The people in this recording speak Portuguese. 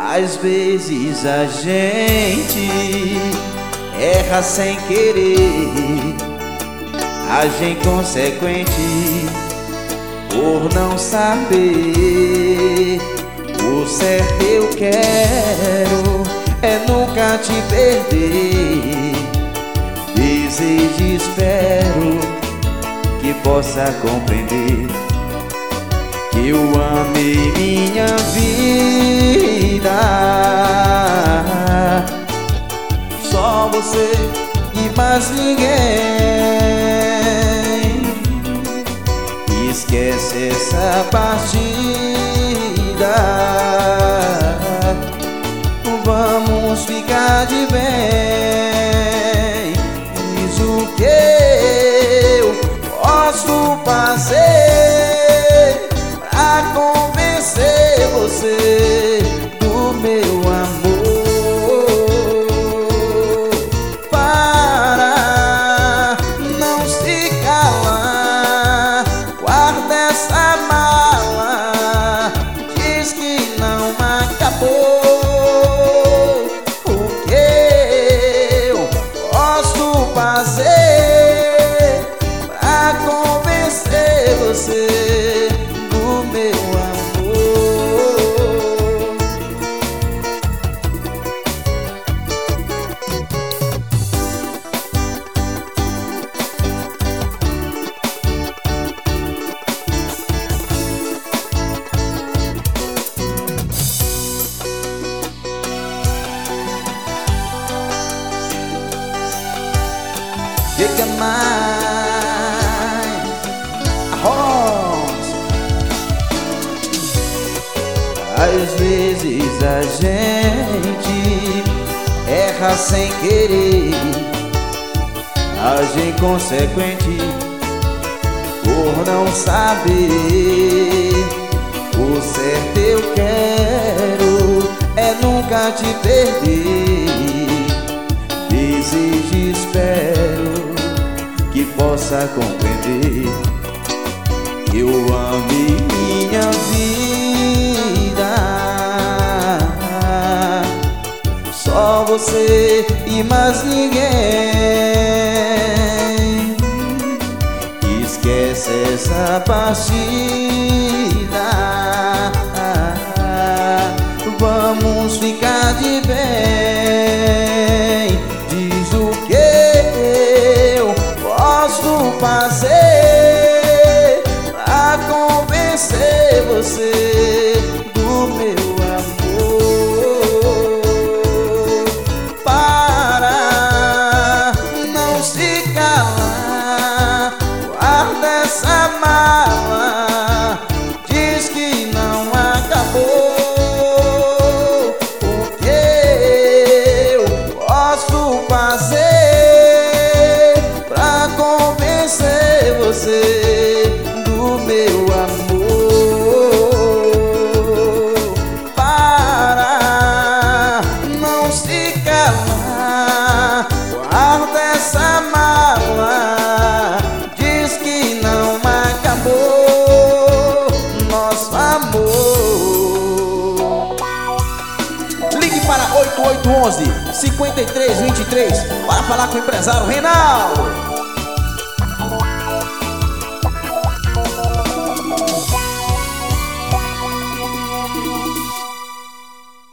Às vezes a gente erra sem querer, age inconsequente por não saber. O certo eu quero é nunca te perder. Desejo e espero que possa compreender que eu amei minha vida. Só você e mais ninguém. Esquece essa partida. Vamos ficar de bem. Diz o que eu posso fazer pra convencer você do meu amor. Para não se calar, guarda essa mala, diz que não acabou. O que eu posso fazer pra convencer você do meu amor? Fica mais arroz. Às vezes a gente erra sem querer, age inconsequente por não saber. O certo eu quero é nunca te perder. Desejo e espero que possa compreender que eu amei minha vida. Só você e mais ninguém. Esquece essa partida. Vamos ficar de bem. Diz o que eu posso fazer pra convencer você do meu amor. Para não se calar, guarda essa mala, diz que não acabou. O que eu posso fazer pra convencer você do meu amor? Para não se calar, guarda essa mala, diz que não acabou nosso amor. Ligue para 8811-5323 para falar com o empresário Reinaldo.